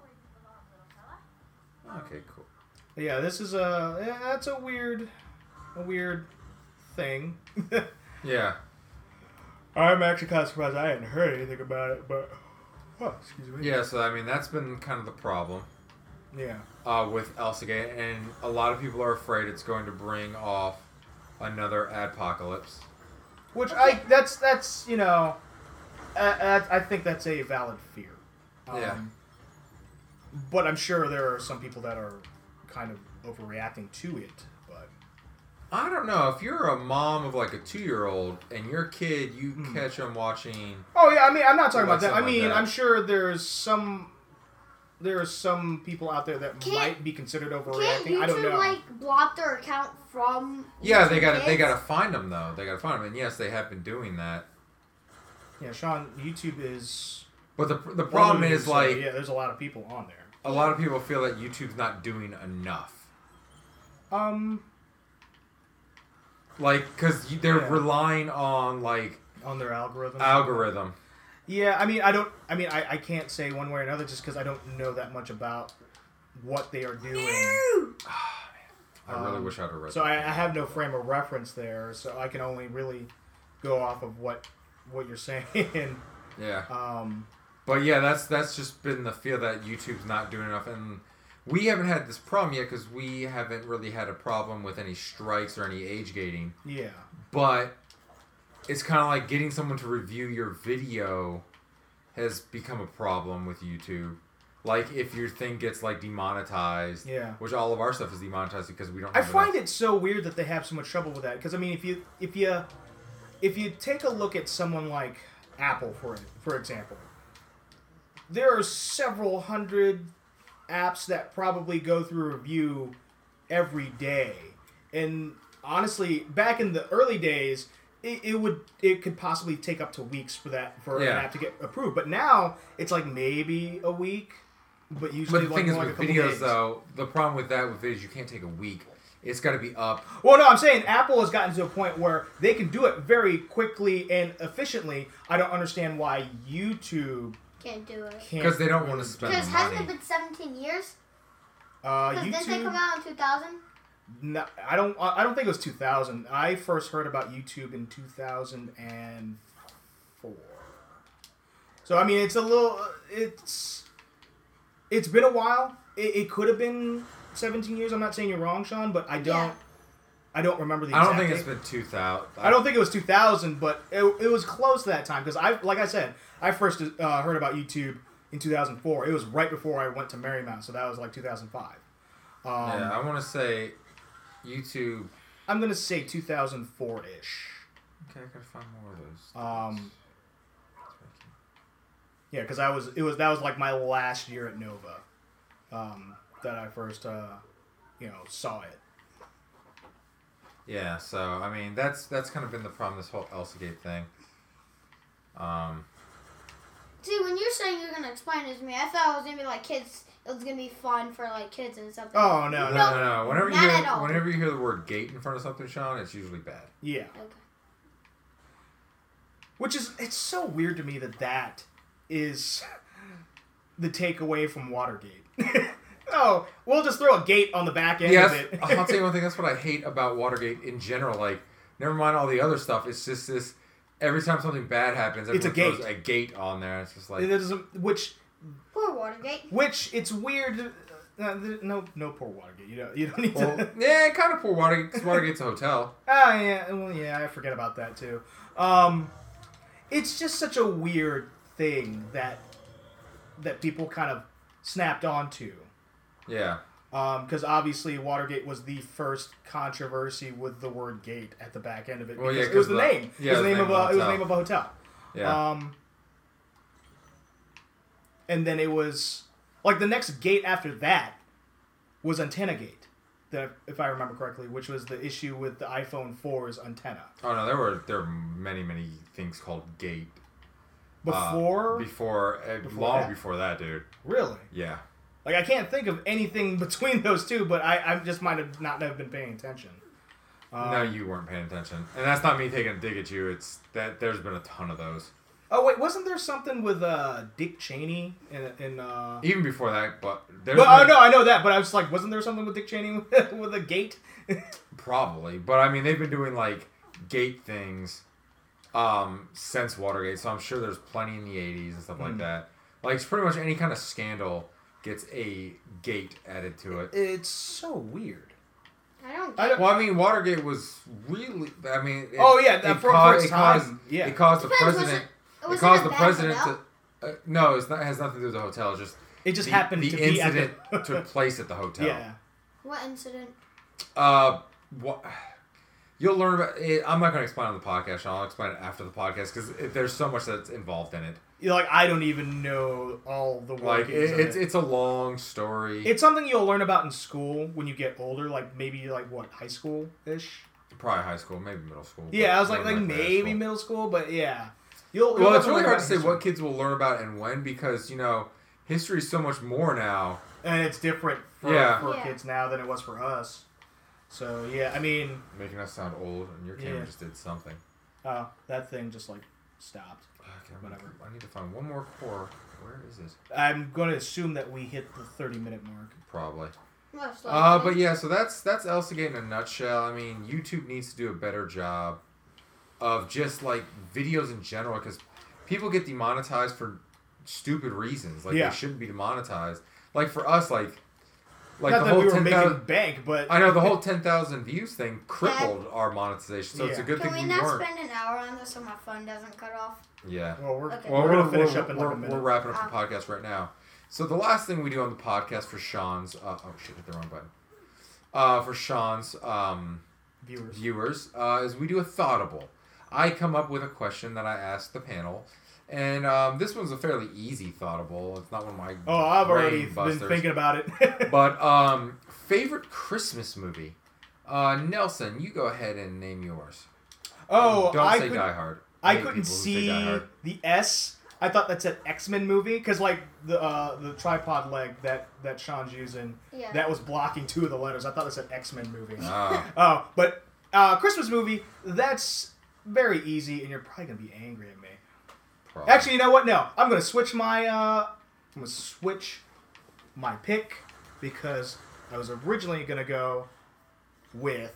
Okay, cool.
But yeah, this is a yeah, that's a weird a weird thing.
Yeah.
I'm actually kind of surprised I hadn't heard anything about it, but oh, excuse me.
Yeah, so I mean that's been kind of the problem
Yeah.
uh, with ElsaGate, and a lot of people are afraid it's going to bring off another adpocalypse.
Which I that's that's you know, I, I, I think that's a valid fear. Um,
Yeah.
But I'm sure there are some people that are kind of overreacting to it. But
I don't know if you're a mom of like a two-year-old and your kid, you
Hmm.
catch them watching.
oh yeah, I mean I'm not talking
Like
about that. I
something like
mean
that.
I'm sure there's some there are some people out there that
Can't-
might be considered
Can't
overreacting. I don't
YouTube
know.
like block their account from?
Yeah,
YouTube
they got to they
Kids?
got to find them though. They got to find them, and yes, they have been doing that.
Yeah, Sean, YouTube is
But the the problem
Well,
is
so,
like
yeah, there's a lot of people on there.
a lot of people feel that YouTube's not doing enough.
Um,
Like, because they're
Yeah.
relying on like
on their algorithm.
algorithm.
Yeah, I mean, I don't. I mean, I, I can't say one way or another just because I don't know that much about what they are doing.
I really
Um,
wish I'd have read.
So I, I
that.
have no frame of reference there, so I can only really go off of what what you're saying.
Yeah,
um,
but yeah, that's that's just been the feel that YouTube's not doing enough, and we haven't had this problem yet because we haven't really had a problem with any strikes or any age gating.
yeah,
But it's kind of like getting someone to review your video has become a problem with YouTube. Like if your thing gets like demonetized,
yeah.
which all of our stuff is demonetized because we don't.
I
Have
find
enough.
it so weird that they have so much trouble with that. Because I mean, if you if you if you take a look at someone like Apple, for for example, there are several hundred apps that probably go through review every day, and honestly, back in the early days, it, it would it could possibly take up to weeks for that for
Yeah.
an app to get approved. But now it's like maybe a week, but usually
But the
like,
thing is
more
with
like a couple
videos
days.
though, the problem with that with videos, you can't take a week. It's got to be up.
Well, no, I'm saying Apple has gotten to a point where they can do it very quickly and efficiently. I don't understand why YouTube
Can't do it.
can't.
Because they don't want
really
to spend
Because
the
hasn't
money.
it been seventeen years?
Uh,
Because didn't they
YouTube.
come out in two thousand?
No, I don't. I don't think it was two thousand. I first heard about YouTube in two thousand four. So I mean, it's a little. It's. It's been a while. It, it could have been seventeen years. I'm not saying you're wrong, Sean, but I don't.
Yeah.
I don't remember the.
I don't
exact
think
date.
it's been two thousand.
I don't think it was two thousand, but it, it was close to that time because I, like I said, I first uh, heard about YouTube in two thousand four. It was right before I went to Marymount, so that was like two thousand five. Um,
Yeah, I want to say YouTube.
I'm gonna say two thousand four ish.
Okay, I gotta find more of those.
Um, yeah, because I was it was that was like my last year at Nova, um, that I first uh, you know saw it.
Yeah, so I mean that's that's kind of been the problem this whole ElsaGate thing. Um,
See, when you're saying you're gonna explain it to me, I thought it was gonna be like kids. It was gonna be fun for like kids and stuff.
Oh no,
no,
no,
no,
no.
no. Whenever you
not
hear
at all.
whenever you hear the word gate in front of something, Sean, it's usually bad.
Yeah.
Okay.
Which is, it's so weird to me that that is the takeaway from Watergate. Oh, we'll just throw a gate on the back end
Yes,
of it.
I'll tell you one thing. That's what I hate about Watergate in general. Like, never mind all the other stuff. It's just this. Every time something bad happens,
It's a
everyone
gate.
throws a gate on there. It's just like
It doesn't, which,
Poor Watergate.
which it's weird. Uh, no, no, poor Watergate. You don't, you don't need
well,
to.
yeah, kind of poor Watergate because Watergate's a hotel.
Ah, yeah, well, yeah, I forget about that too. Um, it's just such a weird thing that that people kind of snapped onto.
Yeah.
Because um, obviously Watergate was the first controversy with the word "gate" at the back end of it.
Well,
Because
yeah,
it was
'cause
the
the-
name.
yeah,
it was the name of a. It was the
hotel.
name of a hotel.
Yeah.
Um, and then it was like the next gate after that was Antenna Gate, that if I remember correctly, which was the issue with the iPhone four's antenna.
oh no, there were there were many many things called gate uh,
Before,
before, uh,
Before
long
that?
before that, dude.
really,
Yeah.
like I can't think of anything between those two, but I, I just might have not have been paying attention. Um,
no, you weren't paying attention, and that's not me taking a dig at you. It's that there's been a ton of those.
Oh wait, wasn't there something with uh, Dick Cheney in in? Uh...
Even before that, but there's
Well, oh
been-
no, I know that, but I was like, wasn't there something with Dick Cheney with a gate?
Probably, but I mean they've been doing like gate things um, since Watergate, so I'm sure there's plenty in the eighties and stuff like
Mm.
that. Like it's pretty much any kind of scandal gets a gate added to it.
It's so weird.
I don't
I
get
don't-
Well, I mean Watergate was really. I mean. It,
Oh, yeah, that
it
for- for
caused,
its
it caused,
time, yeah.
It caused the
Depends, was
president.
it-
It,
was it
caused
a
the
bad
president
hotel?
to. Uh, no, it's not, it has nothing to do with the hotel. It's just
It just
the,
happened
the
to be
incident
at the...
took place at the hotel.
Yeah.
What incident?
Uh, what? You'll learn about it. I'm not going to explain on the podcast. Sean. I'll explain it after the podcast because there's so much that's involved in it.
You're like, I don't even know all the
Like
workings
it,
of
it's
it.
it's a long story.
It's something you'll learn about in school when you get older, like maybe like what, high school ish.
Probably high school, maybe middle school. but
Yeah, I was like
more
like
likely high
maybe
school.
middle school, but yeah. You'll, you'll
Well, it's
definitely
really
learn
hard to
about
say
history.
what kids will learn about and when because you know history is so much more now.
And it's different for,
Yeah.
for
Yeah.
kids now than it was for us. So yeah, I mean,
Making us sound old, and your camera
Yeah.
just did something.
uh, that thing just like stopped.
Okay,
Whatever.
I need to find one more core. Where is it?
I'm going to assume that we hit the thirty minute mark.
Probably.
Most
Uh,
likely.
but yeah, so that's that's Elsagate in a nutshell. I mean, YouTube needs to do a better job of just like videos in general because people get demonetized for stupid reasons. Like
Yeah.
they shouldn't be demonetized. Like for us, like like
Not
the
that
whole
we were
ten
making
thousand.
bank, but
I know the whole ten thousand views thing crippled our monetization. So it's a
Yeah.
good
Can
thing
we
we
not
weren't.
spend an hour on this so my phone doesn't cut off?
Yeah.
Well, we're,
Okay.
Well,
we're
we're,
gonna finish
we're,
up in
we're,
like a minute.
we're wrapping up the
Ah.
podcast right now. So the last thing we do on the podcast for Sean's, uh, oh shit, hit the wrong button. Uh, for Sean's um,
Viewers.
viewers uh, is we do a thoughtable. I come up with a question that I ask the panel, and um, this one's a fairly easy thoughtable. It's not one of my
Oh, I've already
brain busters.
been thinking about it.
But um, favorite Christmas movie. Uh, Nelson, you go ahead and name yours.
oh,
Don't
I
say
could,
Die Hard.
I
hate
couldn't
people who say
see
Die Hard.
the S. I thought that said X-Men movie because like the uh, the tripod leg that that Sean's using
Yeah.
that was blocking two of the letters. I thought it said X-Men movie.
Ah.
Oh, but uh, Christmas movie, that's very easy, and you're probably gonna be angry at me.
Probably.
Actually, you know what? No, I'm gonna switch my uh, I'm gonna switch my pick because I was originally gonna go with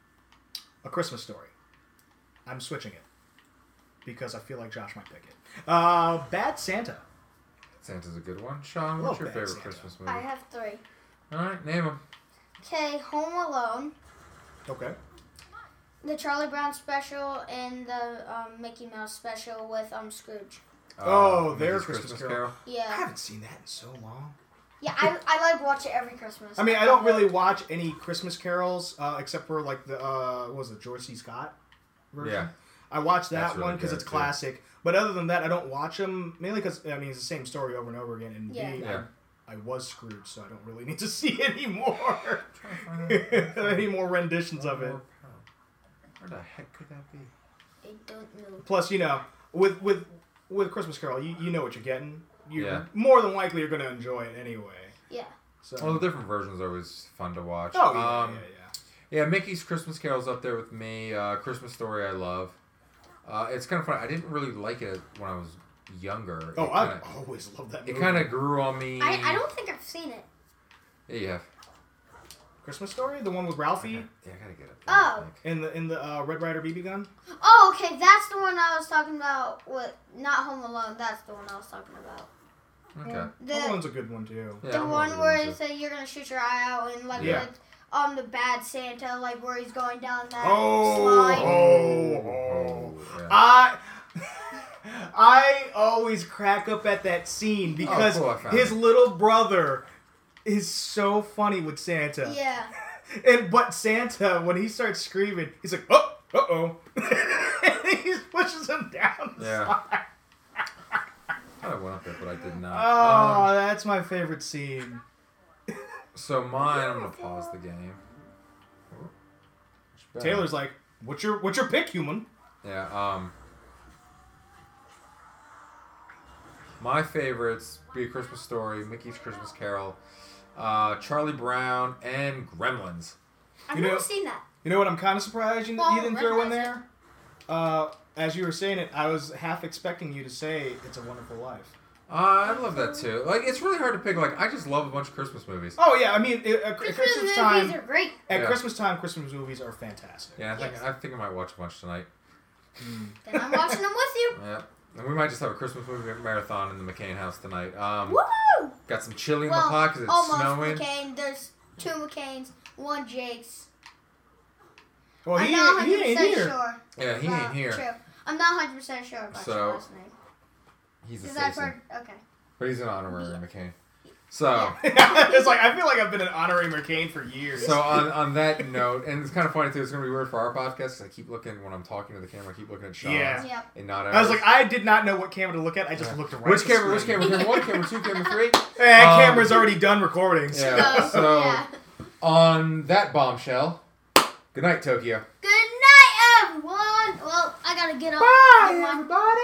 A Christmas Story. I'm switching it because I feel like Josh might pick it. Uh, Bad Santa.
Santa's a good one. Sean,
Love
what's your
Bad
favorite
Santa.
Christmas movie?
I have three.
All right, name them.
Okay, Home Alone,
Okay.
the Charlie Brown special, and the um, Mickey Mouse special with um Scrooge.
Oh, their
Mickey's
Christmas Carol. I
Yeah.
haven't seen that in so long.
Yeah, I, I like watch it every Christmas.
I mean, I don't really watch any Christmas carols uh, except for like the uh, what was it, George C. Scott version?
Yeah.
I watched
That's
that
really
one because
good,
it's
too.
classic. But other than that, I don't watch them mainly because I mean it's the same story over and over again. And
Yeah.
B,
Yeah.
I, I was Scrooge, so I don't really need to see anymore. any more renditions of it.
Where the heck could that be?
I don't know.
Plus, you know, with with with Christmas Carol, you, you know what you're getting. You
Yeah.
more than likely you're going to enjoy it anyway.
Yeah.
So.
Well, the different versions are always fun to watch.
oh yeah,
um,
yeah, yeah.
yeah, Mickey's Christmas Carol's up there with me. Uh, Christmas Story, I love. Uh, it's kind of funny. I didn't really like it when I was younger.
Oh,
it
I
kinda,
always love that movie.
It kind of grew on me.
I, I don't think I've seen it.
Yeah, you have.
Christmas Story, the one with Ralphie
Yeah, I gotta get it.
Oh.
in the in the uh, Red Ryder B B gun.
Oh, okay, that's the one I was talking about. With not Home Alone. That's the one I was talking about.
Okay.
That
The
one's a good one too.
Yeah,
the
I'm
one
over
where
it,
it's like you're gonna shoot your eye out and like
Yeah.
with um the bad Santa, like where he's going down that
Oh,
slide.
oh,
Oh, yeah.
I I always crack up at that scene because
Oh, cool, I found
his
it.
little brother is so funny with Santa.
Yeah.
And but Santa, when he starts screaming, he's like, oh, uh oh, and he pushes him down. The
Yeah.
slide.
I went up there, but I did not.
Oh,
Um,
that's my favorite scene.
so mine, I'm gonna pause the game.
Taylor's like, what's your what's your pick, human?
Yeah. Um. My favorites be A Christmas Story, Mickey's Christmas Carol, uh, Charlie Brown, and Gremlins.
I've
You
never
know-
seen that.
You know what? I'm kind of surprised you,
Well,
you didn't throw in
Red
there. Uh, as you were saying it, I was half expecting you to say "It's a Wonderful Life."
Uh, I love that too. Like, it's really hard to pick. Like, I just love a bunch of Christmas movies.
Oh yeah, I mean, at, at
Christmas
Christmas
movies
time,
are great.
at
Yeah.
Christmas time, Christmas movies are fantastic.
Yeah, I think
Yes.
I think I might watch a bunch tonight.
Then I'm watching them with you.
Yeah, and we might just have a Christmas movie marathon in the McCain house tonight. Um,
Woo!
got some chili in
Well,
the pot because it's
almost
snowing.
McCain. There's two McCains, one Jake's.
Well,
I'm
he,
not
ain't- he ain't
100%
here.
sure.
Yeah, he
about-
ain't here.
True. I'm not one hundred percent sure about
So,
your last name.
He's a
Because I've
citizen,
heard. Okay.
but he's an honorary McCain. So.
It's like I feel like I've been an honorary McCain for years.
So on, on that note, and it's kind of funny too. It's gonna be weird for our podcast because I keep looking when I'm talking to the camera. I keep looking at Sean
Yeah.
Yep.
and not.
I was
ours.
like, I did not know what camera to look at. I just
Yeah.
looked around.
which
the
camera? Which
screen.
camera? Camera one, camera two, camera three.
And
Um,
camera's already done recording. so-
Yeah. So
yeah.
on that bombshell, good night, Tokyo.
Good night, everyone. Well, I gotta get up.
Bye,
Get my-
everybody.